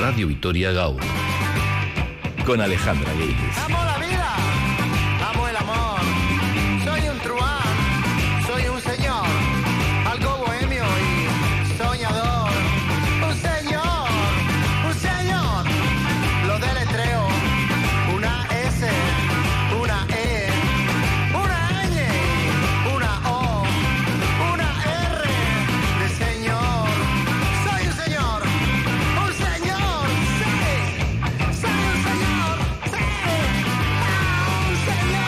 Radio Vitoria Gaur. Con Alejandra Guedes. ¡Amo la vida! ¡Amo el amor! Soy un truán, soy un señor, algo bohemio y soñador. Un señor, lo deletreo. Una S, una E, una Ñ, una O, una R de señor. Soy un señor, sí. Soy un señor, sí. Un señor.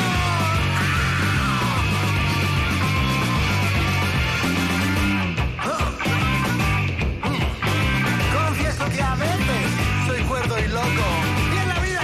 Confieso que a veces soy cuerdo y loco, y en la vida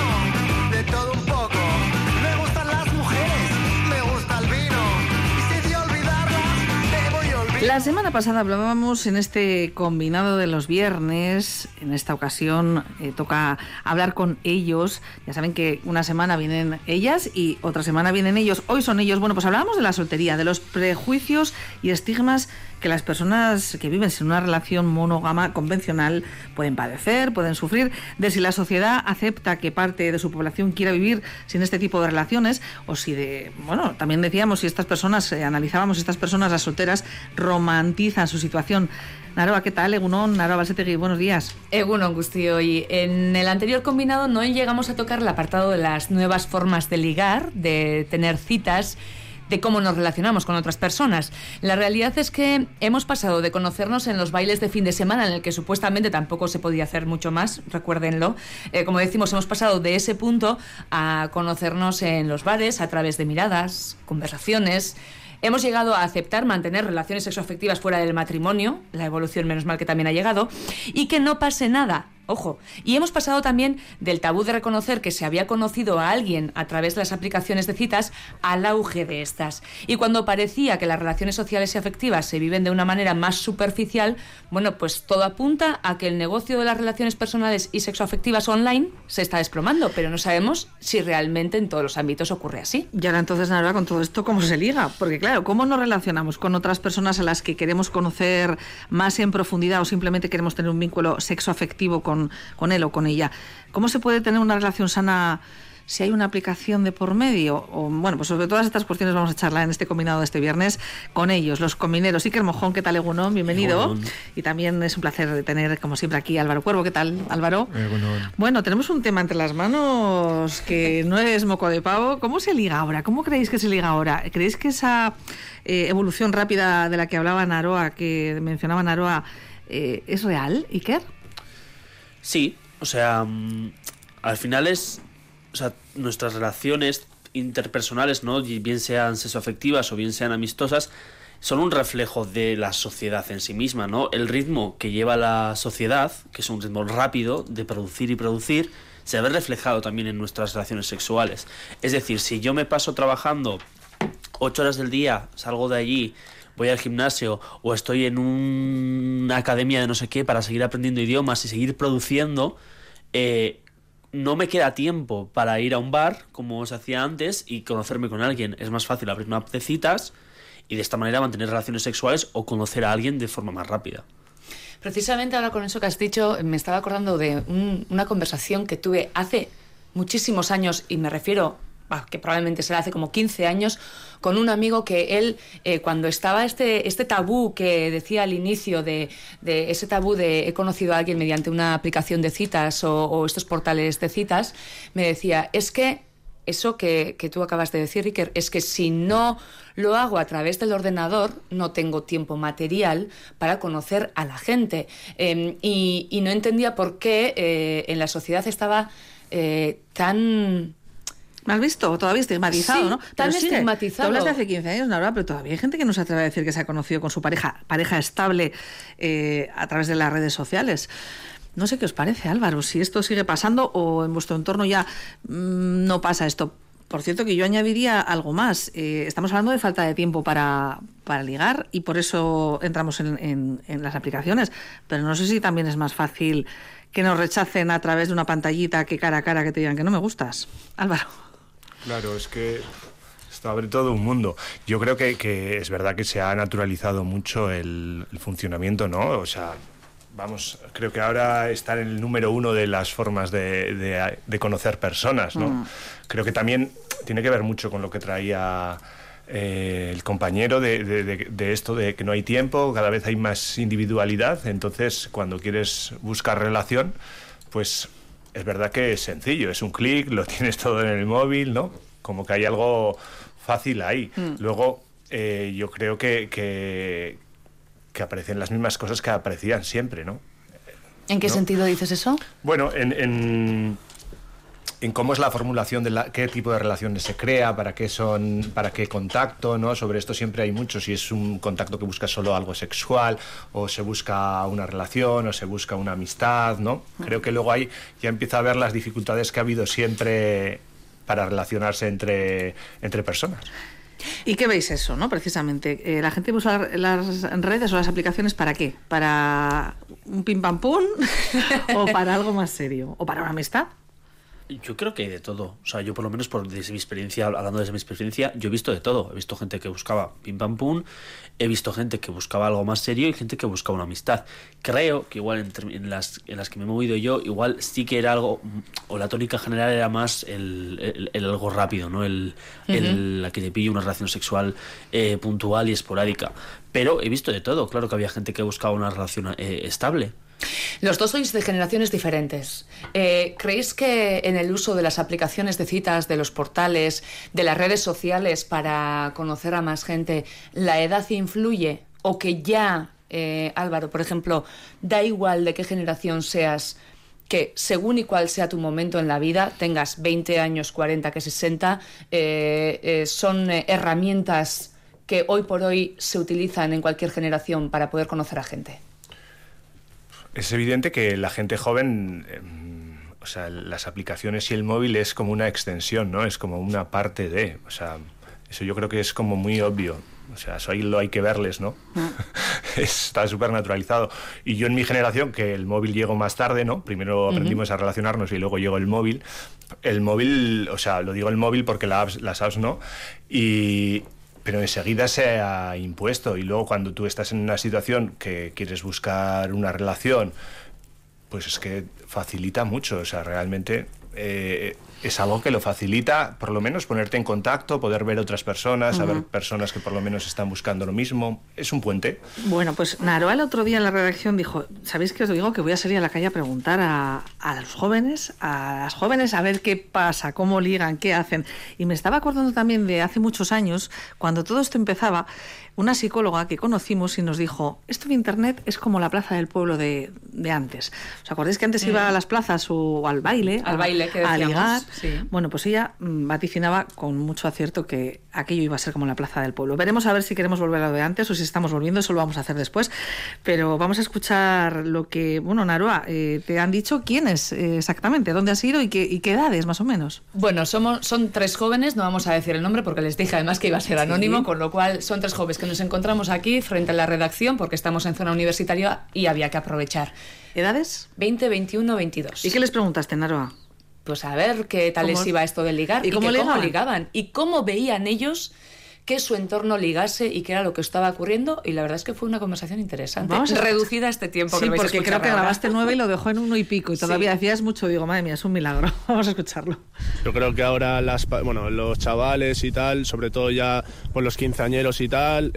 tomo de todo un poco. Me gustan las mujeres, me gusta el vino, y si de olvidarlas, te voy a olvidar. La semana pasada hablábamos en este combinado de los viernes. En esta ocasión toca hablar con ellos. Ya saben que una semana vienen ellas y otra semana vienen ellos. Hoy son ellos. Bueno, pues hablábamos de la soltería, de los prejuicios y estigmas que las personas que viven sin una relación monógama convencional pueden padecer, pueden sufrir, de si la sociedad acepta que parte de su población quiera vivir sin este tipo de relaciones, o si también decíamos si estas personas, analizábamos si estas personas, las solteras, romantizan su situación. Naroa, ¿qué tal? Egunon, Naroa Balsetegui, buenos días. Egunon, Guztio. Y en el anterior combinado no llegamos a tocar el apartado de las nuevas formas de ligar, de tener citas, de cómo nos relacionamos con otras personas. La realidad es que hemos pasado de conocernos en los bailes de fin de semana, en el que supuestamente tampoco se podía hacer mucho más, recuérdenlo. Como decimos, hemos pasado de ese punto a conocernos en los bares a través de miradas, conversaciones. Hemos llegado a aceptar mantener relaciones sexoafectivas fuera del matrimonio, la evolución menos mal que también ha llegado, y que no pase nada. Ojo, y hemos pasado también del tabú de reconocer que se había conocido a alguien a través de las aplicaciones de citas al auge de estas. Y cuando parecía que las relaciones sociales y afectivas se viven de una manera más superficial, bueno, pues todo apunta a que el negocio de las relaciones personales y sexoafectivas online se está desplomando, pero no sabemos si realmente en todos los ámbitos ocurre así. Y ahora entonces, Naroa, con todo esto, ¿cómo se liga? Porque claro, ¿cómo nos relacionamos con otras personas a las que queremos conocer más en profundidad o simplemente queremos tener un vínculo sexoafectivo con él o con ella? ¿Cómo se puede tener una relación sana si hay una aplicación de por medio? O, bueno, pues sobre todas estas cuestiones vamos a charlar en este combinado de este viernes con ellos, los comineros. Iker Mojón, ¿qué tal, Egunon? Bienvenido. Egunon. Y también es un placer tener, como siempre, aquí a Álvaro Cuervo. ¿Qué tal, Álvaro? Egunon. Bueno, tenemos un tema entre las manos que no es moco de pavo. ¿Cómo se liga ahora? ¿Cómo creéis que se liga ahora? ¿Creéis que esa evolución rápida de la que hablaba Naroa, que mencionaba Naroa, es real, Iker? Sí, o sea, al final nuestras relaciones interpersonales, ¿no?, bien sean sexoafectivas o bien sean amistosas, son un reflejo de la sociedad en sí misma, ¿no? El ritmo que lleva la sociedad, que es un ritmo rápido de producir y producir, se ve reflejado también en nuestras relaciones sexuales. Es decir, si yo me paso trabajando 8 horas del día, salgo de allí, voy al gimnasio o estoy en una academia de no sé qué para seguir aprendiendo idiomas y seguir produciendo, no me queda tiempo para ir a un bar como se hacía antes y conocerme con alguien. Es más fácil abrir una app de citas y de esta manera mantener relaciones sexuales o conocer a alguien de forma más rápida. Precisamente ahora con eso que has dicho me estaba acordando de una conversación que tuve hace muchísimos años, y me refiero que probablemente será hace como 15 años, con un amigo que él, cuando estaba este tabú que decía al inicio de ese tabú de he conocido a alguien mediante una aplicación de citas o estos portales de citas, me decía, es que eso que tú acabas de decir, Iker, es que si no lo hago a través del ordenador, no tengo tiempo material para conocer a la gente. Y no entendía por qué en la sociedad estaba tan... ¿Mal visto? Todavía estigmatizado, sí, ¿no? Tan estigmatizado. Tú hablas de hace 15 años, Naroa, pero todavía hay gente que no se atreve a decir que se ha conocido con su pareja estable a través de las redes sociales. No sé qué os parece, Álvaro, si esto sigue pasando o en vuestro entorno ya no pasa esto. Por cierto, que yo añadiría algo más. Estamos hablando de falta de tiempo para ligar y por eso entramos en las aplicaciones. Pero no sé si también es más fácil que nos rechacen a través de una pantallita que cara a cara que te digan que no me gustas. Álvaro. Claro, es que esto abre todo un mundo. Yo creo que es verdad que se ha naturalizado mucho el funcionamiento, ¿no? O sea, vamos, creo que ahora está en el número 1 de las formas de conocer personas, ¿no? Creo que también tiene que ver mucho con lo que traía el compañero de esto de que no hay tiempo, cada vez hay más individualidad, entonces cuando quieres buscar relación, pues es verdad que es sencillo, es un clic, lo tienes todo en el móvil, ¿no? Como que hay algo fácil ahí. Luego, yo creo que aparecen las mismas cosas que aparecían siempre, ¿no? ¿En qué sentido dices eso? Bueno, en cómo es la formulación de qué tipo de relaciones se crea, para qué contacto, ¿no? Sobre esto siempre hay mucho, si es un contacto que busca solo algo sexual, o se busca una relación, o se busca una amistad, ¿no? Creo que luego ahí ya empieza a ver las dificultades que ha habido siempre para relacionarse entre personas. ¿Y qué veis eso, no? Precisamente, ¿la gente usa las redes o las aplicaciones para qué? ¿Para un pim pam pum? ¿O para algo más serio? ¿O para una amistad? Yo creo que hay de todo. O sea, yo por lo menos desde mi experiencia, hablando desde mi experiencia, yo he visto de todo. He visto gente que buscaba pim pam pum, he visto gente que buscaba algo más serio y gente que buscaba una amistad. Creo que igual en las que me he movido yo, igual sí que era algo, o la tónica general era más el algo rápido, ¿no? La que te pille una relación sexual puntual y esporádica. Pero he visto de todo. Claro que había gente que buscaba una relación estable. Los dos sois de generaciones diferentes. ¿Creéis que en el uso de las aplicaciones de citas, de los portales, de las redes sociales para conocer a más gente, la edad influye? ¿O que ya, Álvaro, por ejemplo, da igual de qué generación seas, que según y cual sea tu momento en la vida, tengas 20 años, 40, que 60, son herramientas que hoy por hoy se utilizan en cualquier generación para poder conocer a gente? Es evidente que la gente joven, o sea, las aplicaciones y el móvil es como una extensión, ¿no? Es como una parte de, o sea, eso yo creo que es como muy obvio. O sea, eso ahí lo hay que verles, ¿no? Está súper naturalizado. Y yo en mi generación, que el móvil llegó más tarde, ¿no? Primero aprendimos a relacionarnos y luego llegó el móvil. El móvil, o sea, lo digo el móvil porque las apps no. Pero enseguida se ha impuesto, y luego cuando tú estás en una situación que quieres buscar una relación, pues es que facilita mucho, o sea, realmente es algo que lo facilita, por lo menos ponerte en contacto, poder ver otras personas, saber personas que por lo menos están buscando lo mismo, es un puente. Bueno, pues Naroa el otro día en la redacción dijo, ¿sabéis qué os digo? Que voy a salir a la calle a preguntar a los jóvenes, a las jóvenes, a ver qué pasa, cómo ligan, qué hacen. Y me estaba acordando también de hace muchos años, cuando todo esto empezaba, una psicóloga que conocimos y nos dijo, esto de Internet es como la plaza del pueblo de antes. ¿Os acordáis que antes iba a las plazas o al baile? Al baile, que decíamos, a ligar. Sí. Bueno, pues ella vaticinaba con mucho acierto que aquello iba a ser como la plaza del pueblo. Veremos a ver si queremos volver a lo de antes o si estamos volviendo, eso lo vamos a hacer después. Pero vamos a escuchar lo que, bueno, Naroa, te han dicho quién es exactamente, dónde has ido y qué edades más o menos. Bueno, son 3 jóvenes, no vamos a decir el nombre porque les dije además que iba a ser anónimo, con lo cual son 3 jóvenes que nos encontramos aquí frente a la redacción porque estamos en zona universitaria y había que aprovechar. ¿Edades? 20, 21, 22. ¿Y qué les preguntaste, Naroa? Pues a ver qué tal les iba esto de ligar y cómo ligaban y cómo veían ellos que su entorno ligase y qué era lo que estaba ocurriendo, y la verdad es que fue una conversación interesante, reducida a este tiempo. Sí, que porque creo que grabaste 9 y lo dejó en 1 y pico y todavía decías mucho, digo, madre mía, es un milagro. Vamos a escucharlo. Yo creo que ahora los chavales y tal, sobre todo ya pues los quinceañeros y tal,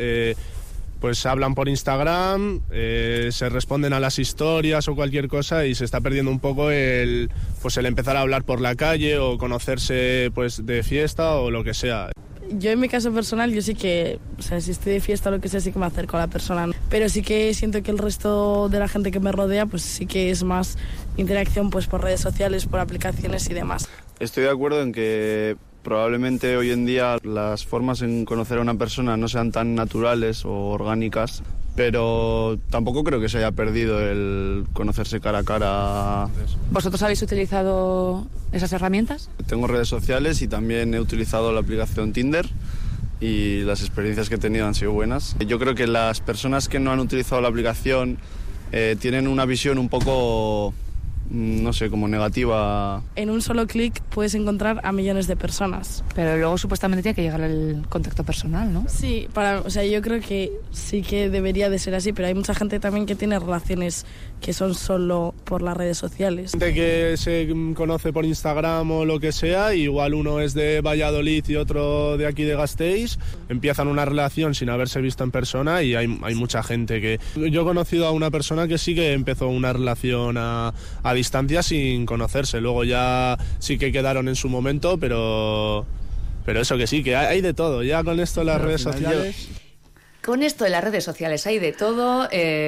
pues hablan por Instagram, se responden a las historias o cualquier cosa y se está perdiendo un poco el empezar a hablar por la calle o conocerse pues de fiesta o lo que sea. Yo en mi caso personal, yo sí que, o sea, si estoy de fiesta o lo que sea, sí que me acerco a la persona, ¿no? Pero sí que siento que el resto de la gente que me rodea, pues sí que es más interacción pues por redes sociales, por aplicaciones y demás. Estoy de acuerdo en que probablemente hoy en día las formas en conocer a una persona no sean tan naturales o orgánicas, pero tampoco creo que se haya perdido el conocerse cara a cara. ¿Vosotros habéis utilizado esas herramientas? Tengo redes sociales y también he utilizado la aplicación Tinder y las experiencias que he tenido han sido buenas. Yo creo que las personas que no han utilizado la aplicación tienen una visión un poco no sé, como negativa. En un solo clic puedes encontrar a millones de personas. Pero luego supuestamente tiene que llegar el contacto personal, ¿no? Sí, o sea, yo creo que sí que debería de ser así, pero hay mucha gente también que tiene relaciones que son solo por las redes sociales. Gente que se conoce por Instagram o lo que sea, igual uno es de Valladolid y otro de aquí de Gasteiz, empiezan una relación sin haberse visto en persona y hay mucha gente que... Yo he conocido a una persona que sí que empezó una relación a distancia sin conocerse, luego ya sí que quedaron en su momento, pero eso que sí, que hay de todo, ya con esto de las redes sociales... Con esto de las redes sociales hay de todo.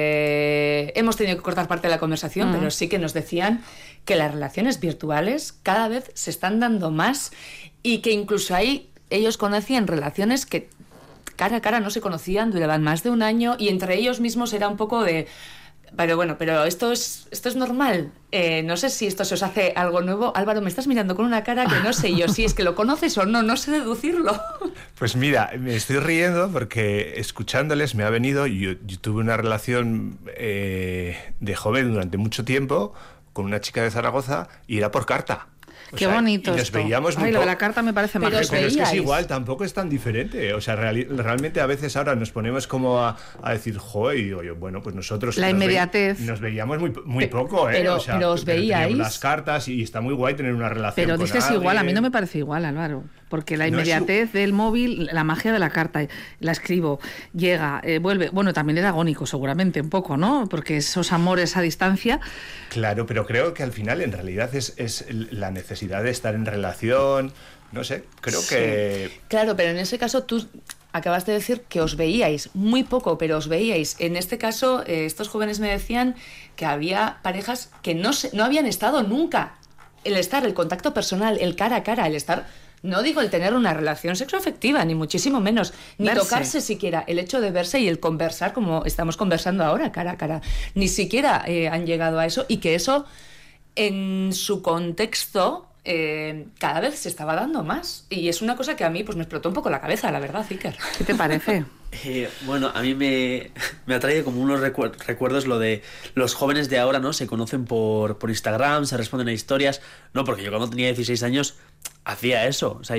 Hemos tenido que cortar parte de la conversación, pero sí que nos decían que las relaciones virtuales cada vez se están dando más y que incluso ellos conocían relaciones que cara a cara no se conocían, duraban más de un año y entre ellos mismos era un poco de... Pero bueno, pero esto es normal. No sé si esto se os hace algo nuevo. Álvaro, me estás mirando con una cara que no sé yo si es que lo conoces o no sé deducirlo. Pues mira, me estoy riendo porque escuchándoles me ha venido... Yo tuve una relación de joven durante mucho tiempo con una chica de Zaragoza y era por carta. Qué bonito y nos esto. veíamos muy lo de la carta me parece mágico. Pero es que es igual, tampoco es tan diferente. O sea, realmente a veces ahora nos ponemos como a decir, joder, y digo yo, bueno, pues nosotros... La inmediatez. Nos veíamos muy poco, ¿eh? Pero, o sea, pero os veíais... las cartas y está muy guay tener una relación pero con dices alguien. igual, a mí no me parece igual, Álvaro. Porque la inmediatez del móvil, la magia de la carta, la escribo, llega, vuelve... Bueno, también era agónico seguramente un poco, ¿no? Porque esos amores a distancia... Claro, pero creo que al final en realidad es la necesidad de estar en relación, no sé, creo que... Claro, pero en ese caso tú acabas de decir que os veíais, muy poco, pero os veíais. En este caso, estos jóvenes me decían que había parejas que no habían estado nunca. El contacto personal, el cara a cara, el estar... No digo el tener una relación sexoafectiva, ni muchísimo menos, ni verse. Tocarse siquiera. El hecho de verse y el conversar como estamos conversando ahora, cara a cara. Ni siquiera han llegado a eso y que eso, en su contexto, cada vez se estaba dando más. Y es una cosa que a mí pues me explotó un poco la cabeza, la verdad, Iker. ¿Qué te parece? Bueno, a mí me atrae como unos recuerdos lo de los jóvenes de ahora, ¿no? Se conocen por Instagram, se responden a historias. No, porque yo cuando tenía 16 años hacía eso. O sea,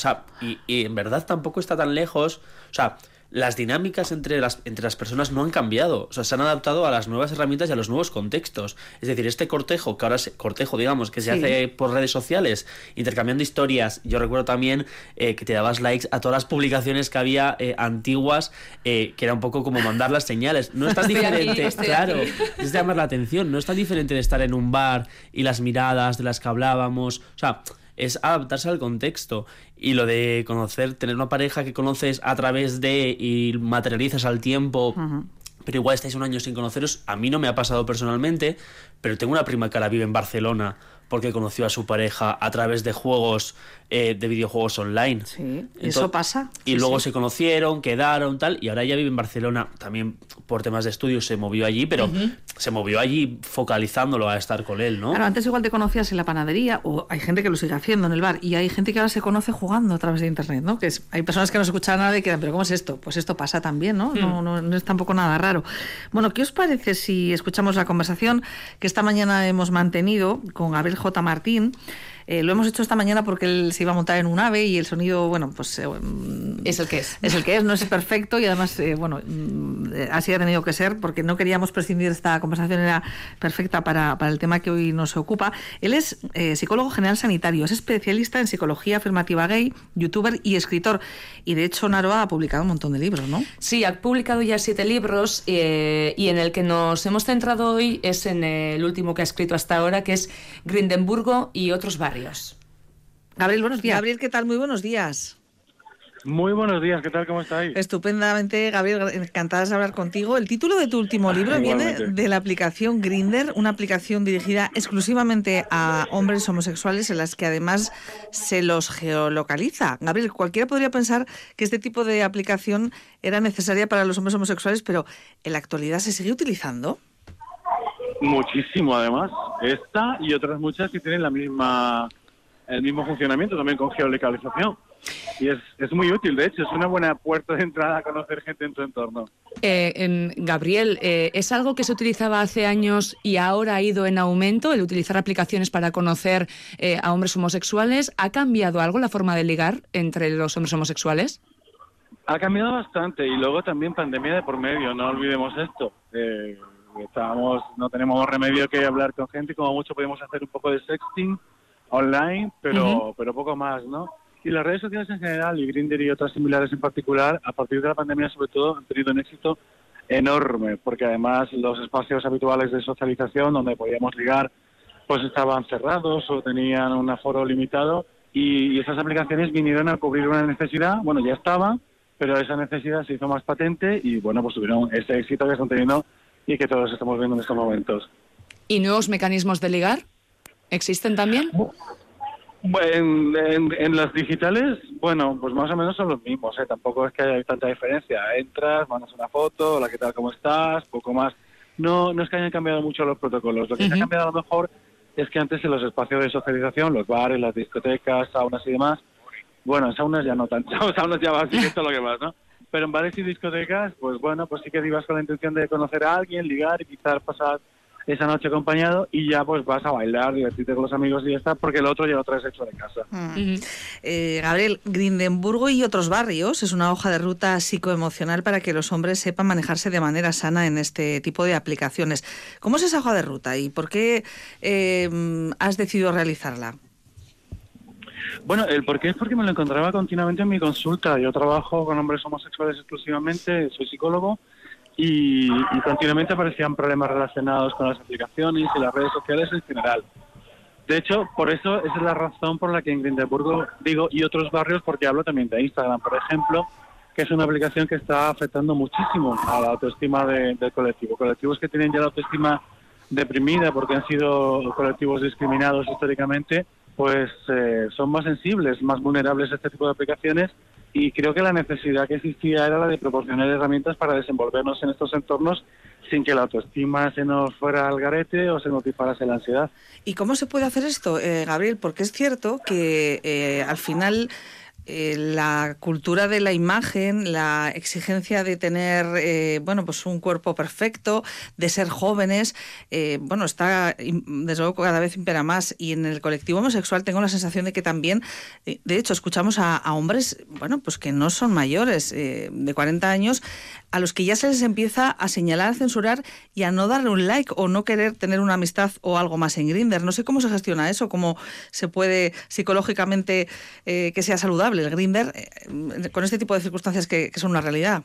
y en verdad tampoco está tan lejos. O sea, las dinámicas entre las personas no han cambiado. O sea, se han adaptado a las nuevas herramientas y a los nuevos contextos. Es decir, este cortejo, que ahora digamos, que se hace por redes sociales, intercambiando historias. Yo recuerdo también que te dabas likes a todas las publicaciones que había antiguas, que era un poco como mandar las señales. No es tan diferente, claro, es de llamar la atención. No es tan diferente de estar en un bar y las miradas de las que hablábamos. O sea, es adaptarse al contexto. Y lo de tener una pareja que conoces a través de y materializas al tiempo, pero igual estáis un año sin conoceros, a mí no me ha pasado personalmente, pero tengo una prima que ahora vive en Barcelona porque conoció a su pareja a través de juegos, de videojuegos online. Sí, entonces, eso pasa. Y luego se conocieron, quedaron, tal, y ahora ella vive en Barcelona, también por temas de estudios se movió allí, pero se movió allí focalizándolo a estar con él, ¿no? Claro, antes igual te conocías en la panadería, o hay gente que lo sigue haciendo en el bar, y hay gente que ahora se conoce jugando a través de internet, ¿no? Hay personas que no se escuchan nada y quedan, ¿pero cómo es esto? Pues esto pasa también, ¿no? No es tampoco nada raro. Bueno, ¿qué os parece si escuchamos la conversación que esta mañana hemos mantenido con Gabriel J. Martín? Lo hemos hecho esta mañana porque él se iba a montar en un AVE y el sonido, bueno, pues... es el que es. Es el que es, no es perfecto y además, así ha tenido que ser porque no queríamos prescindir de esta conversación, era perfecta para el tema que hoy nos ocupa. Él es psicólogo general sanitario, es especialista en psicología afirmativa gay, youtuber y escritor. Y de hecho, Naroa ha publicado un montón de libros, ¿no? Sí, ha publicado ya 7 libros y en el que nos hemos centrado hoy es en el último que ha escrito hasta ahora, que es Grindenburgo y otros barrios. Gabriel, buenos días. Gabriel, ¿qué tal? Muy buenos días. Muy buenos días, ¿qué tal? ¿Cómo estáis? Estupendamente, Gabriel, encantadas de hablar contigo. El título de tu último libro viene de la aplicación Grindr, una aplicación dirigida exclusivamente a hombres homosexuales en las que además se los geolocaliza. Gabriel, cualquiera podría pensar que este tipo de aplicación era necesaria para los hombres homosexuales, pero ¿en la actualidad se sigue utilizando? Muchísimo, además. Esta y otras muchas que tienen el mismo funcionamiento, también con geolocalización. Y es muy útil, de hecho, es una buena puerta de entrada a conocer gente en tu entorno. Gabriel, ¿es algo que se utilizaba hace años y ahora ha ido en aumento, el utilizar aplicaciones para conocer a hombres homosexuales? ¿Ha cambiado algo la forma de ligar entre los hombres homosexuales? Ha cambiado bastante, y luego también pandemia de por medio, no olvidemos esto. No tenemos remedio que hablar con gente, como mucho podemos hacer un poco de sexting online, pero poco más, ¿no? Y las redes sociales en general, y Grindr y otras similares en particular, a partir de la pandemia sobre todo, han tenido un éxito enorme, porque además los espacios habituales de socialización donde podíamos ligar, pues estaban cerrados o tenían un aforo limitado, y esas aplicaciones vinieron a cubrir una necesidad, bueno, ya estaba, pero esa necesidad se hizo más patente y, bueno, pues tuvieron ese éxito que están teniendo y que todos estamos viendo en estos momentos. ¿Y nuevos mecanismos de ligar existen también? En las digitales, bueno, pues más o menos son los mismos, ¿eh? Tampoco es que haya tanta diferencia. Entras, mandas una foto, hola, ¿qué tal, cómo estás? Poco más. No es que hayan cambiado mucho los protocolos. Lo que se ha cambiado a lo mejor es que antes en los espacios de socialización, los bares, las discotecas, saunas y demás, bueno, en saunas ya no tanto, saunas ya va así que esto es lo que más, ¿no? Pero en bares y discotecas, pues bueno, pues sí que ibas con la intención de conocer a alguien, ligar y quizás pasar esa noche acompañado, y ya pues vas a bailar, divertirte con los amigos y ya está, porque el otro ya lo traes hecho de casa. Gabriel, Grindenburgo y otros barrios es una hoja de ruta psicoemocional para que los hombres sepan manejarse de manera sana en este tipo de aplicaciones. ¿Cómo es esa hoja de ruta y por qué has decidido realizarla? Bueno, el porqué es porque me lo encontraba continuamente en mi consulta. Yo trabajo con hombres homosexuales exclusivamente, soy psicólogo, y continuamente aparecían problemas relacionados con las aplicaciones y las redes sociales en general. De hecho, por eso esa es la razón por la que en Grindenburgo digo, y otros barrios, porque hablo también de Instagram, por ejemplo, que es una aplicación que está afectando muchísimo a la autoestima del colectivo. Colectivos que tienen ya la autoestima deprimida porque han sido colectivos discriminados históricamente, pues son más sensibles, más vulnerables a este tipo de aplicaciones, y creo que la necesidad que existía era la de proporcionar herramientas para desenvolvernos en estos entornos sin que la autoestima se nos fuera al garete o se nos disparase la ansiedad. ¿Y cómo se puede hacer esto, Gabriel? Porque es cierto que al final la cultura de la imagen, la exigencia de tener pues un cuerpo perfecto, de ser jóvenes, está desde luego cada vez impera más, y en el colectivo homosexual tengo la sensación de que también, de hecho, escuchamos a hombres pues que no son mayores, de 40 años, a los que ya se les empieza a señalar, a censurar y a no darle un like o no querer tener una amistad o algo más en Grindr. No sé cómo se gestiona eso, cómo se puede psicológicamente que sea saludable el Grindr con este tipo de circunstancias que son una realidad.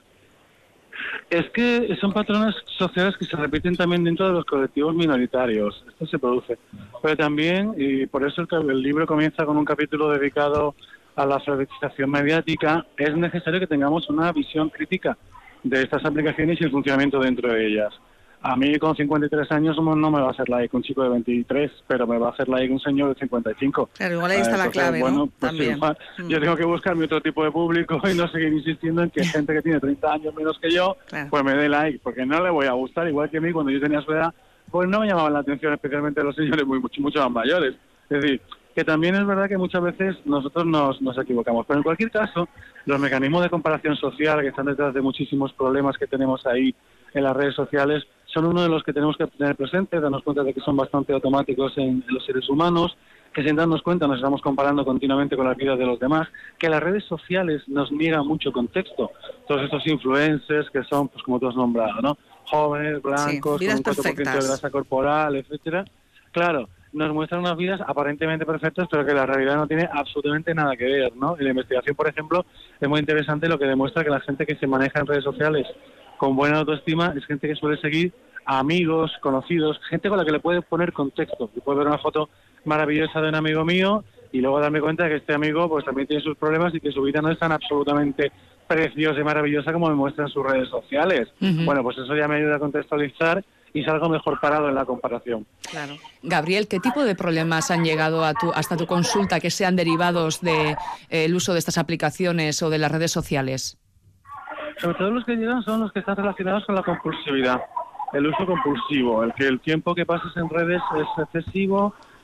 Es que son patrones sociales que se repiten también dentro de los colectivos minoritarios. Esto se produce. Pero también, y por eso el libro comienza con un capítulo dedicado a la alfabetización mediática, es necesario que tengamos una visión crítica de estas aplicaciones y el funcionamiento dentro de ellas. A mí con 53 años no me va a hacer like un chico de 23, pero me va a hacer like un señor de 55. Claro, igual ahí está la clave, bueno, ¿no? Pues también. Igual, yo tengo que buscarme otro tipo de público y no seguir insistiendo en que gente que tiene 30 años menos que yo, pues me dé like, porque no le voy a gustar, igual que a mí cuando yo tenía su edad, pues no me llamaban la atención especialmente los señores mucho más mayores. Es decir, que también es verdad que muchas veces nosotros nos equivocamos. Pero en cualquier caso, los mecanismos de comparación social que están detrás de muchísimos problemas que tenemos ahí en las redes sociales son uno de los que tenemos que tener presente, darnos cuenta de que son bastante automáticos en los seres humanos, que sin darnos cuenta nos estamos comparando continuamente con las vidas de los demás, que las redes sociales nos niegan mucho contexto. Todos estos influencers que son, pues como tú has nombrado, ¿no? Jóvenes, blancos, sí, con un 4% perfectas. de grasa corporal, etcétera. Claro, nos muestran unas vidas aparentemente perfectas, pero que la realidad no tiene absolutamente nada que ver, ¿no? En la investigación, por ejemplo, es muy interesante lo que demuestra que la gente que se maneja en redes sociales con buena autoestima es gente que suele seguir a amigos, conocidos, gente con la que le puede poner contexto. Yo puedo ver una foto maravillosa de un amigo mío y luego darme cuenta de que este amigo pues también tiene sus problemas y que su vida no es tan absolutamente preciosa y maravillosa como me muestran sus redes sociales. Bueno, pues eso ya me ayuda a contextualizar y salgo mejor parado en la comparación. Claro. Gabriel, ¿qué tipo de problemas han llegado hasta tu consulta que sean derivados del uso de estas aplicaciones o de las redes sociales? Sobre todo los que llegan son los que están relacionados con la compulsividad, el uso compulsivo, el que el tiempo que pasas en redes es excesivo,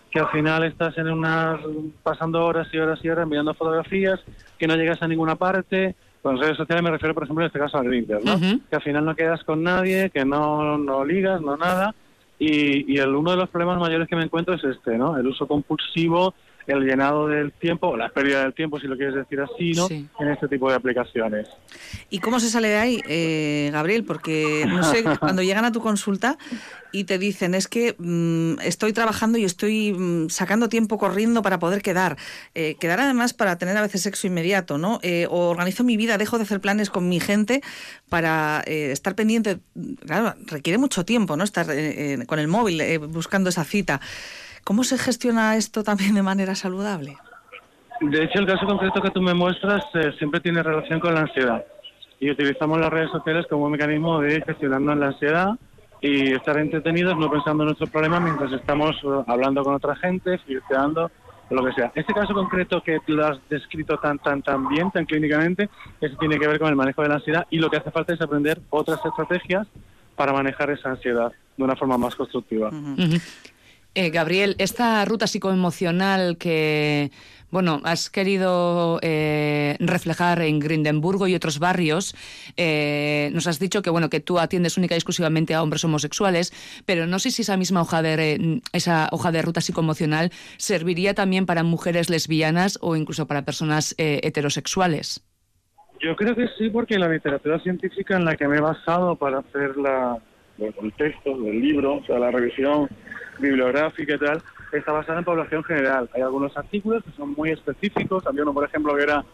que al final estás pasando horas y horas y horas mirando fotografías, que no llegas a ninguna parte. Con redes sociales me refiero, por ejemplo, en este caso al Grindr, ¿no? Que al final no quedas con nadie, que no ligas, no nada. Y uno de los problemas mayores que me encuentro es ¿no? El uso compulsivo, el llenado del tiempo, o la pérdida del tiempo, si lo quieres decir así, ¿no? Sí. En este tipo de aplicaciones. ¿Y cómo se sale de ahí, Gabriel? Porque, no sé, cuando llegan a tu consulta y te dicen, es que estoy trabajando y estoy sacando tiempo corriendo para poder quedar además para tener a veces sexo inmediato, ¿no? O organizo mi vida, dejo de hacer planes con mi gente para estar pendiente. Claro, requiere mucho tiempo, ¿no? Estar con el móvil buscando esa cita. ¿Cómo se gestiona esto también de manera saludable? De hecho, el caso concreto que tú me muestras siempre tiene relación con la ansiedad. Y utilizamos las redes sociales como un mecanismo de gestionarnos la ansiedad y estar entretenidos, no pensando en nuestros problemas mientras estamos hablando con otra gente, flirteando, lo que sea. Este caso concreto que lo has descrito tan bien, tan clínicamente, eso tiene que ver con el manejo de la ansiedad y lo que hace falta es aprender otras estrategias para manejar esa ansiedad de una forma más constructiva. Gabriel, esta ruta psicoemocional que, has querido reflejar en Grindenburgo y otros barrios, nos has dicho que tú atiendes única y exclusivamente a hombres homosexuales, pero no sé si esa misma hoja de ruta psicoemocional serviría también para mujeres lesbianas o incluso para personas heterosexuales. Yo creo que sí, porque la literatura científica en la que me he basado para hacer el texto del libro, o sea, la revisión bibliográfica y tal, está basada en población general. Hay algunos artículos que son muy específicos. Había uno, por ejemplo, que era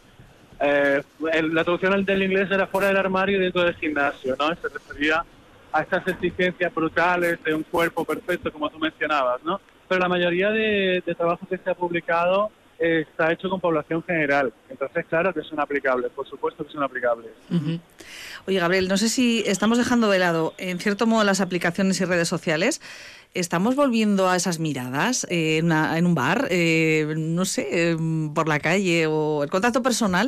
la traducción del inglés era fuera del armario y dentro del gimnasio, ¿no? Se refería a estas exigencias brutales de un cuerpo perfecto, como tú mencionabas, ¿no? Pero la mayoría de trabajos que se ha publicado está hecho con población general. Entonces, claro que son aplicables, por supuesto que son aplicables. Uh-huh. Oye, Gabriel, no sé si estamos dejando de lado, en cierto modo, las aplicaciones y redes sociales. ¿Estamos volviendo a esas miradas en un bar, no sé, por la calle, o el contacto personal,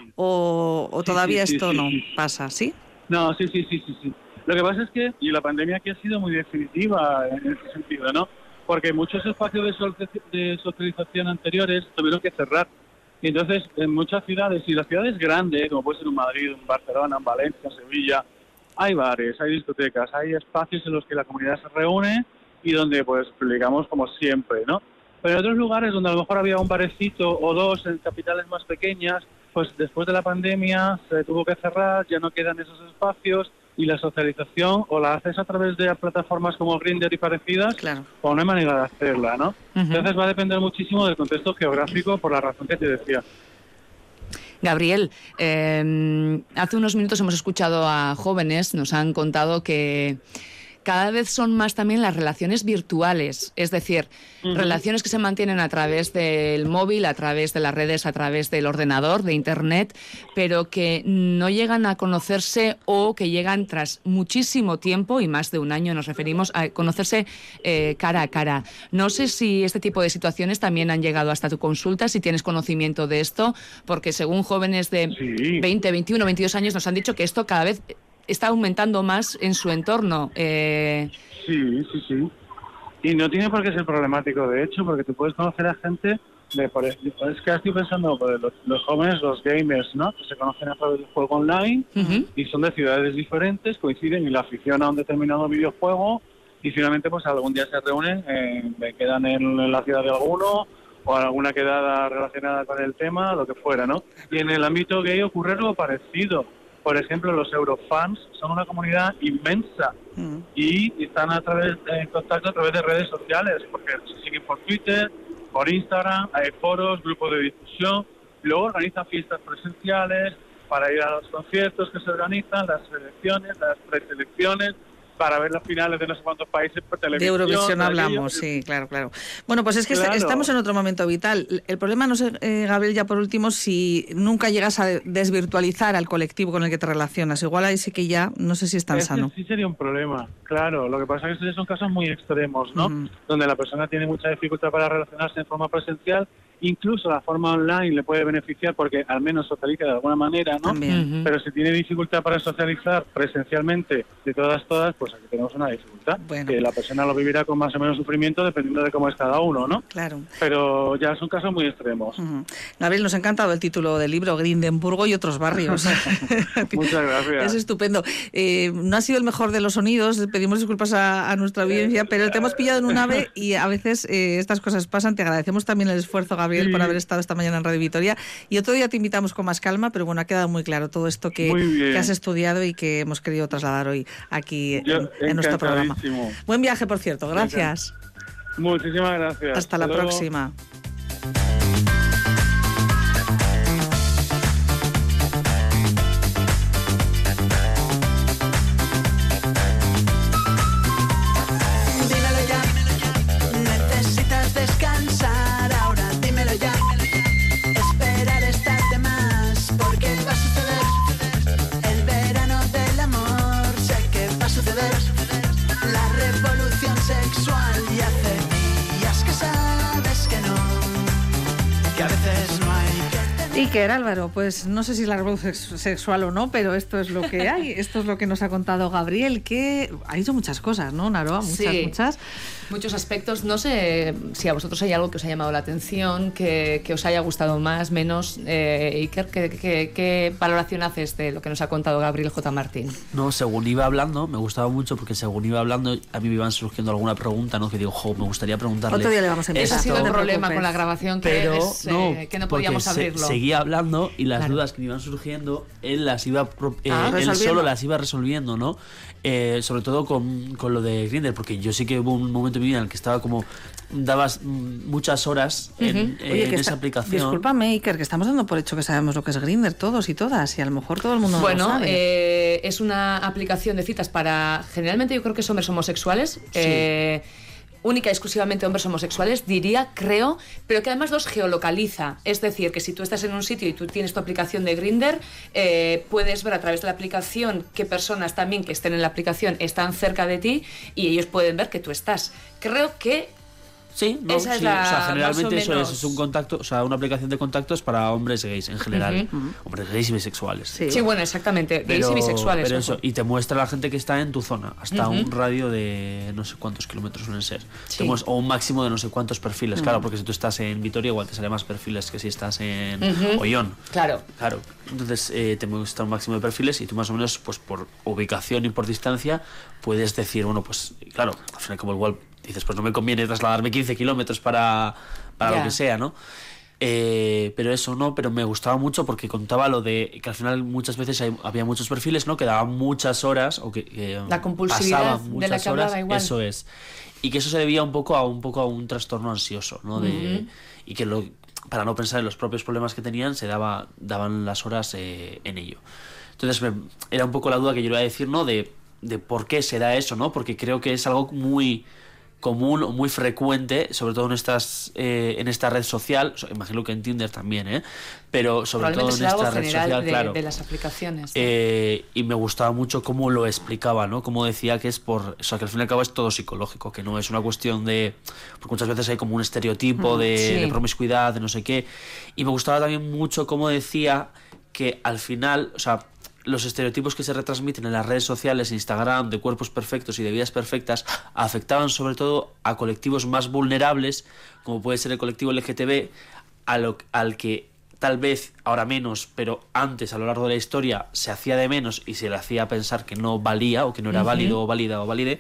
o todavía esto no pasa, ¿sí? No, sí. Lo que pasa es que, y la pandemia aquí ha sido muy definitiva en ese sentido, ¿no? Porque muchos espacios de socialización anteriores tuvieron que cerrar. Y entonces, en muchas ciudades, y las ciudades grandes, como puede ser en Madrid, en Barcelona, en Valencia, en Sevilla, hay bares, hay discotecas, hay espacios en los que la comunidad se reúne y donde, pues, publicamos como siempre, ¿no? Pero en otros lugares donde a lo mejor había un barecito o dos en capitales más pequeñas, pues después de la pandemia se tuvo que cerrar, ya no quedan esos espacios y la socialización o la haces a través de plataformas como Grindr y parecidas, claro, o no hay manera de hacerla, ¿no? Uh-huh. Entonces va a depender muchísimo del contexto geográfico por la razón que te decía. Gabriel, hace unos minutos hemos escuchado a jóvenes, nos han contado que cada vez son más también las relaciones virtuales, es decir, relaciones que se mantienen a través del móvil, a través de las redes, a través del ordenador, de Internet, pero que no llegan a conocerse o que llegan tras muchísimo tiempo, y más de un año nos referimos, a conocerse cara a cara. No sé si este tipo de situaciones también han llegado hasta tu consulta, si tienes conocimiento de esto, porque según jóvenes de 20, 21, 22 años nos han dicho que esto cada vez está aumentando más en su entorno. Sí. Y no tiene por qué ser problemático, de hecho, porque tú puedes conocer a gente, es que estoy pensando, los jóvenes, los gamers, ¿no? Que se conocen a través del juego online, uh-huh, y son de ciudades diferentes, coinciden en la afición a un determinado videojuego y finalmente pues algún día se reúnen, quedan en la ciudad de alguno o alguna quedada relacionada con el tema, lo que fuera, ¿no? Y en el ámbito gay ocurre algo parecido. Por ejemplo, los Eurofans son una comunidad inmensa y están en contacto a través de redes sociales, porque se siguen por Twitter, por Instagram, hay foros, grupos de discusión, luego organizan fiestas presenciales para ir a los conciertos que se organizan, las selecciones, las preselecciones, para ver las finales de no sé cuántos países por televisión. De Eurovisión hablamos, sí, claro. Bueno, pues es que estamos en otro momento vital. El problema, no sé, Gabriel, ya por último, si nunca llegas a desvirtualizar al colectivo con el que te relacionas. Igual ahí sí que ya, no sé si es tan sano. Sí sería un problema, claro. Lo que pasa es que son casos muy extremos, ¿no? Donde la persona tiene mucha dificultad para relacionarse en forma presencial Incluso la forma online le puede beneficiar porque al menos socializa de alguna manera, ¿no? También. Pero si tiene dificultad para socializar presencialmente de todas, pues aquí tenemos una dificultad. Bueno. Que la persona lo vivirá con más o menos sufrimiento dependiendo de cómo es cada uno, ¿no? Claro. Pero ya son casos muy extremos. Gabriel, nos ha encantado el título del libro, Grindenburgo y otros barrios. Muchas gracias. Es estupendo. No ha sido el mejor de los sonidos, pedimos disculpas a nuestra audiencia, pero te hemos pillado en un AVE y a veces estas cosas pasan. Te agradecemos también el esfuerzo, Gabriel, por haber estado esta mañana en Radio Vitoria, y otro día te invitamos con más calma, pero bueno, ha quedado muy claro todo esto que has estudiado y que hemos querido trasladar hoy aquí en nuestro programa. Buen viaje, por cierto. Gracias. Muchísimas gracias. Hasta la próxima. Iker, Álvaro, pues no sé si la revolución sexual o no, pero esto es lo que hay, esto es lo que nos ha contado Gabriel, que ha dicho muchas cosas, ¿no, Naroa? Muchas. Muchos aspectos. No sé si a vosotros hay algo que os ha llamado la atención, que os haya gustado más, menos. Iker, ¿qué valoración haces de lo que nos ha contado Gabriel J. Martín? No, según iba hablando, me gustaba mucho porque según iba hablando, a mí me iban surgiendo alguna pregunta, ¿no? Que digo, me gustaría preguntarle. Otro día le vamos a empezar. Ese ha sido el problema con la grabación, que no podíamos abrirlo. Seguía hablando y las dudas que me iban surgiendo, él solo las iba resolviendo, ¿no? Sobre todo con lo de Grindr, porque yo sí que hubo un momento en mi vida en el que estaba como dabas muchas horas en esa aplicación. Discúlpame, Iker, que estamos dando por hecho que sabemos lo que es Grindr todos y todas, y a lo mejor todo el mundo no lo sabe. Es una aplicación de citas para, generalmente yo creo que son hombres homosexuales. Sí. Única y exclusivamente hombres homosexuales, diría, creo, pero que además los geolocaliza. Es decir, que si tú estás en un sitio y tú tienes tu aplicación de Grindr, puedes ver a través de la aplicación qué personas también que estén en la aplicación están cerca de ti y ellos pueden ver que tú estás. Creo que sí, no, esa es la, o sea, generalmente eso es un contacto, o sea, una aplicación de contactos para hombres gays en general, hombres gays y bisexuales. Sí, bueno, exactamente, gays y bisexuales. Pero eso, y te muestra la gente que está en tu zona, hasta un radio de no sé cuántos kilómetros suelen ser, o un máximo de no sé cuántos perfiles, claro, porque si tú estás en Vitoria igual te sale más perfiles que si estás en Ollón. Claro. Entonces te muestra un máximo de perfiles y tú más o menos, pues por ubicación y por distancia, puedes decir, bueno, pues claro, al final como igual dices, pues no me conviene trasladarme 15 kilómetros para lo que sea, ¿no? Pero eso no, pero me gustaba mucho porque contaba lo de que al final muchas veces había muchos perfiles, ¿no? Que daban muchas horas o que la compulsividad pasaban muchas de la que horas, hablaba igual. Eso es. Y que eso se debía un poco a un trastorno ansioso, ¿no? Y que para no pensar en los propios problemas que tenían daban las horas en ello. Entonces era un poco la duda que yo iba a decir, ¿no? De por qué se da eso, ¿no? Porque creo que es algo muy común, muy frecuente, sobre todo en esta red social, imagino que en Tinder también, pero sobre todo en esta red social, claro, de las aplicaciones. Y me gustaba mucho cómo lo explicaba, ¿no? Cómo decía que es que al fin y al cabo es todo psicológico, que no es una cuestión porque muchas veces hay como un estereotipo de promiscuidad, de no sé qué, y me gustaba también mucho cómo decía que al final, o sea, los estereotipos que se retransmiten en las redes sociales, Instagram, de cuerpos perfectos y de vidas perfectas, afectaban sobre todo a colectivos más vulnerables, como puede ser el colectivo LGTB, al que tal vez ahora menos, pero antes a lo largo de la historia se hacía de menos y se le hacía pensar que no valía o que no era válido o válida o valide.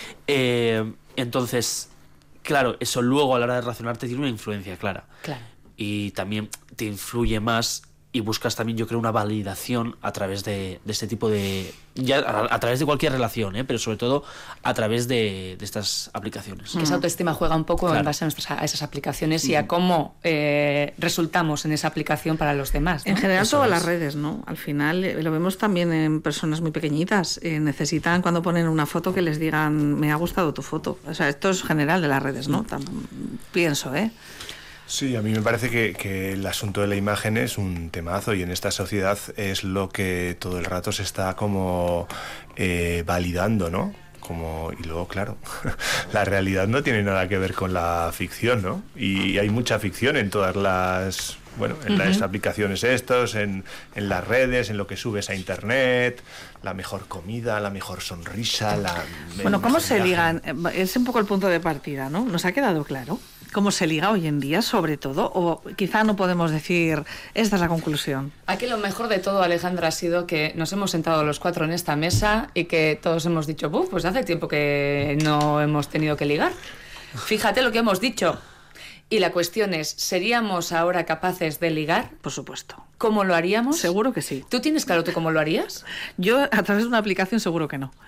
Entonces, claro, eso luego a la hora de relacionarte tiene una influencia clara. Y también te influye más y buscas también, yo creo, una validación a través de este tipo de... a través de cualquier relación, pero sobre todo a través de estas aplicaciones. Que esa autoestima juega un poco en base a esas aplicaciones y a cómo resultamos en esa aplicación para los demás, ¿no? En general todas las redes, ¿no? Al final lo vemos también en personas muy pequeñitas. Necesitan cuando ponen una foto que les digan, me ha gustado tu foto. O sea, esto es general de las redes, ¿no? Pienso, Sí, a mí me parece que el asunto de la imagen es un temazo y en esta sociedad es lo que todo el rato se está como validando, ¿no? Y luego, claro, la realidad no tiene nada que ver con la ficción, ¿no? Y hay mucha ficción en todas las... Bueno, en las aplicaciones en las redes, en lo que subes a internet, la mejor comida, la mejor sonrisa, Bueno, ¿cómo se ligan? Es un poco el punto de partida, ¿no? ¿Nos ha quedado claro cómo se liga hoy en día, sobre todo? O quizá no podemos decir, esta es la conclusión. Aquí lo mejor de todo, Alejandra, ha sido que nos hemos sentado los 4 en esta mesa y que todos hemos dicho, pues hace tiempo que no hemos tenido que ligar. Fíjate lo que hemos dicho. Y la cuestión es, ¿seríamos ahora capaces de ligar? Por supuesto. ¿Cómo lo haríamos? Seguro que sí. ¿Tú tienes claro tú cómo lo harías? Yo, a través de una aplicación, seguro que no.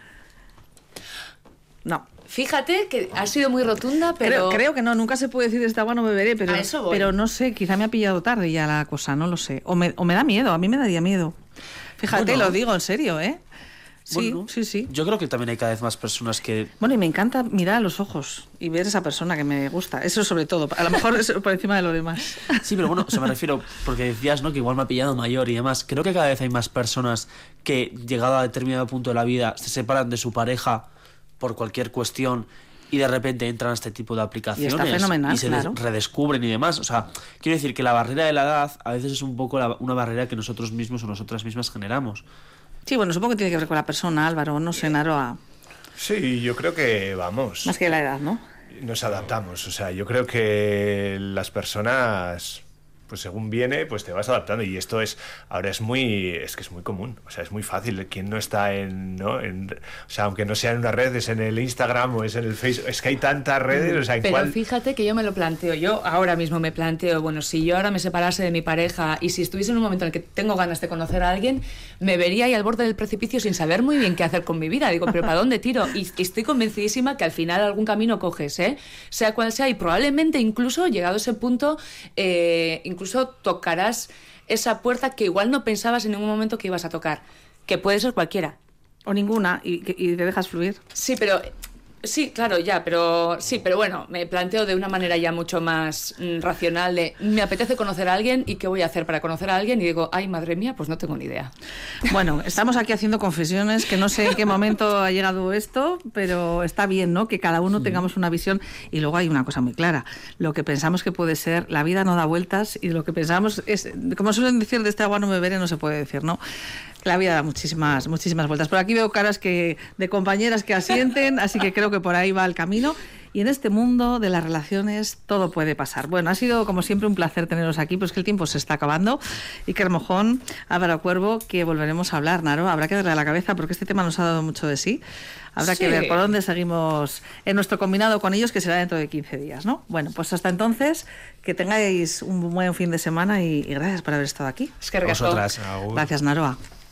No. Fíjate que ha sido muy rotunda, pero... Creo que no, nunca se puede decir de esta agua no beberé, pero, a eso voy. Pero no sé, quizá me ha pillado tarde ya la cosa, no lo sé. O me da miedo, a mí me daría miedo. Fíjate, Bueno. lo digo en serio, ¿eh? Sí, Bueno, sí. Yo creo que también hay cada vez más personas que... Bueno, y me encanta mirar a los ojos y ver esa persona que me gusta. Eso sobre todo. A lo mejor es por encima de lo demás. Sí, pero bueno, me refiero, porque decías, ¿no?, que igual me ha pillado mayor y demás. Creo que cada vez hay más personas que, llegado a determinado punto de la vida, se separan de su pareja por cualquier cuestión y de repente entran a este tipo de aplicaciones y está fenomenal, y se claro. redescubren y demás. O sea, quiero decir que la barrera de la edad a veces es un poco una barrera que nosotros mismos o nosotras mismas generamos. Sí, bueno, supongo que tiene que ver con la persona, Álvaro, no sé, Naroa. Sí, yo creo que vamos. Más que la edad, ¿no? Nos adaptamos, o sea, yo creo que las personas, pues según viene, pues te vas adaptando y esto ahora es que es muy común, o sea, es muy fácil. Quien no está o sea, aunque no sea en una red, es en el Instagram o es en el Facebook, es que hay tantas redes, o sea, Pero fíjate que yo me lo planteo, yo ahora mismo me planteo, bueno, si yo ahora me separase de mi pareja y si estuviese en un momento en el que tengo ganas de conocer a alguien, me vería ahí al borde del precipicio sin saber muy bien qué hacer con mi vida. Digo, ¿pero para dónde tiro? Y estoy convencidísima que al final algún camino coges, sea cual sea, y probablemente incluso, llegado a ese punto, incluso tocarás esa puerta que igual no pensabas en ningún momento que ibas a tocar, que puede ser cualquiera. O ninguna, y te dejas fluir. Sí, pero... Sí, claro, pero bueno, me planteo de una manera ya mucho más racional de me apetece conocer a alguien y qué voy a hacer para conocer a alguien y digo, ay, madre mía, pues no tengo ni idea. Bueno, estamos aquí haciendo confesiones, que no sé en qué momento ha llegado esto, pero está bien, ¿no?, que cada uno tengamos una visión. Y luego hay una cosa muy clara, lo que pensamos que puede ser, la vida no da vueltas, y lo que pensamos es, como suelen decir, de este agua no beberé, no se puede decir, ¿no? La vida da muchísimas vueltas. Por aquí veo caras de compañeras que asienten, así que creo que por ahí va el camino. Y en este mundo de las relaciones todo puede pasar. Bueno, ha sido como siempre un placer teneros aquí, pues que el tiempo se está acabando. Iker Mojón, Álvaro Cuervo, que volveremos a hablar, Naro. Habrá que darle a la cabeza porque este tema nos ha dado mucho de sí. Habrá que ver por dónde seguimos en nuestro combinado con ellos, que será dentro de 15 días, ¿no? Bueno, pues hasta entonces, que tengáis un buen fin de semana y gracias por haber estado aquí. Es que regresó. Vosotras. Gracias, Naroa.